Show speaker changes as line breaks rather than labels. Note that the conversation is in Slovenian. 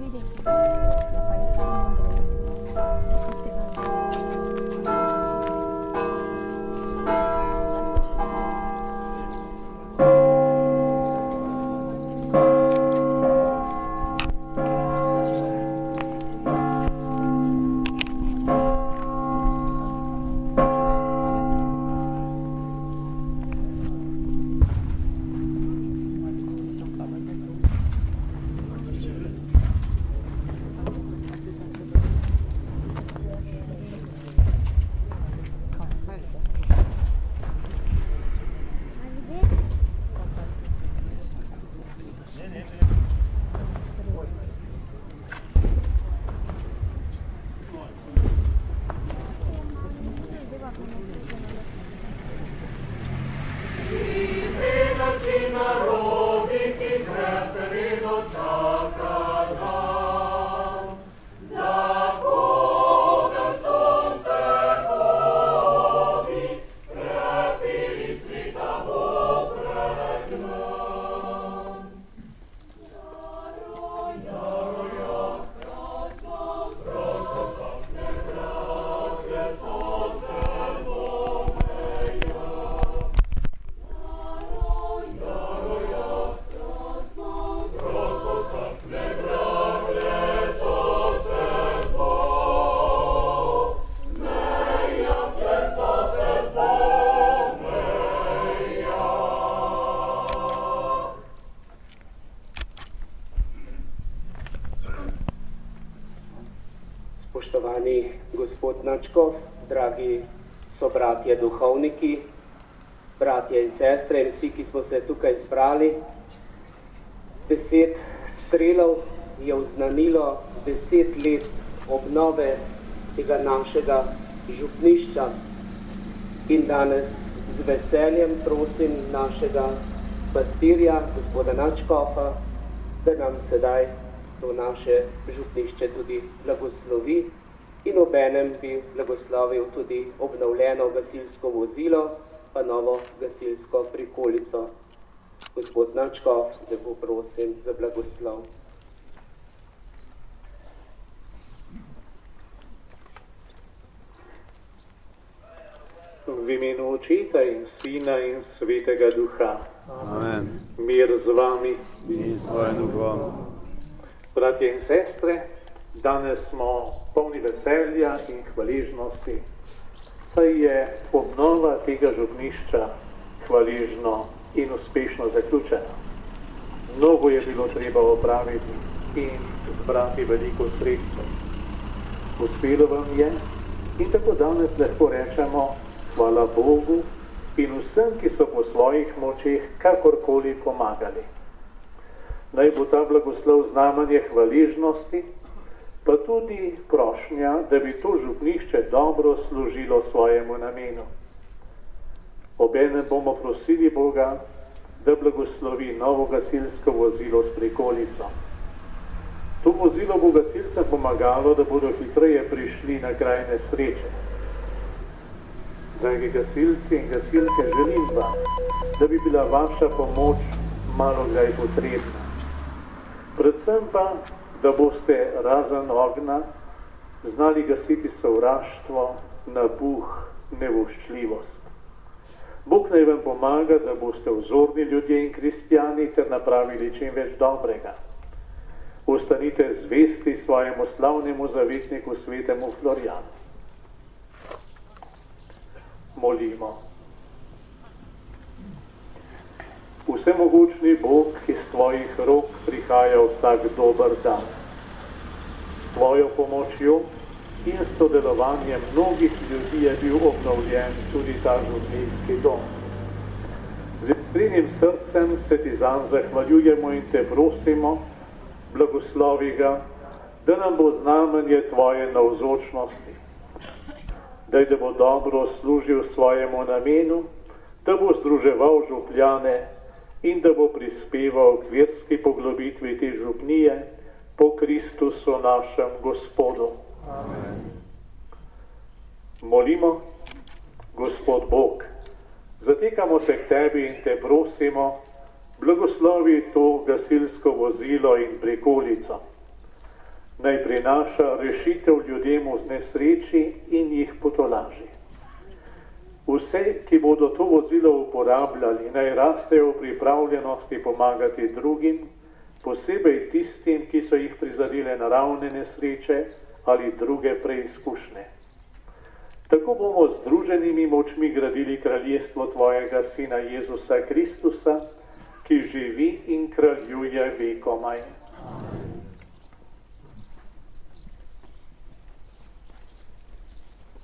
Spoštovani gospod Načkov, dragi sobratje duhovniki, bratje in sestre in vsi, ki smo se tukaj zbrali. 10 strelov je oznanilo 10 let obnove tega našega župnišča in danes z veseljem prosim našega pastirja, gospoda Načkofa, da nam sedaj to naše župnišče tudi blagoslovi in obenem bi blagoslovil tudi obnovljeno gasilsko vozilo pa novo gasilsko prikolico. Gospod Načkov, lepo prosim za blagoslov.
V imenu Očeta in Sina in Svetega Duha.
Amen.
Mir z vami.
In s tvojim duhom.
Bratje in sestre, danes smo polni veselja in hvaležnosti, saj je obnova tega župnišča hvaležno in uspešno zaključena. Mnogo je bilo treba opraviti in zbrati veliko sredstev. Uspelo vam je in tako danes lahko rečemo hvala Bogu in vsem, ki so po svojih močeh kakorkoli pomagali. Naj bo ta blagoslov znamenje hvaležnosti, pa tudi prošnja, da bi to župnišče dobro služilo svojemu namenu. Obenem bomo prosili Boga, da blagoslovi novo gasilsko vozilo s prikolico. To vozilo bo gasilcem pomagalo, da bodo hitreje prišli na kraj nesreče. Dragi gasilci in gasilke, želim vam, da bi bila vaša pomoč malokdaj potrebna. Predvsem pa, da boste razen ognja znali gasiti sovraštvo, napuh, nevoščljivost. Bog naj vam pomaga, da boste vzorni ljudje in kristjani ter napravili čim več dobrega. Ostanite zvesti svojemu slavnemu zavetniku svetemu Florjanu. Molimo. Vsemogočni Bog, ki z tvojih rok prihaja vsak dober dan. S tvojo pomočjo in sodelovanjem mnogih ljudi je bil obnovljen tudi ta župnijski dom. Z iskrenim srcem se ti zanj zahvaljujemo in te prosimo, blagoslovi ga, da nam bo znamenje tvoje navzočnosti. Daj, da bo dobro služil svojemu namenu, da bo združeval župljane in da bo prispeval k verski poglobitvi te župnije po Kristusu našem Gospodu.
Amen.
Molimo, Gospod Bog, zatekamo se k tebi in te prosimo, blagoslovi to gasilsko vozilo in prikolico. naj prinaša rešitev ljudem v nesreči in jih potolaži. Vse, ki bodo to vozilo uporabljali, naj rastejo v pripravljenosti pomagati drugim, posebej tistim, ki so jih prizadele naravne nesreče ali druge preizkušnje. Tako bomo z združenimi močmi gradili kraljestvo tvojega Sina Jezusa Kristusa, ki živi in kraljuje vekomaj.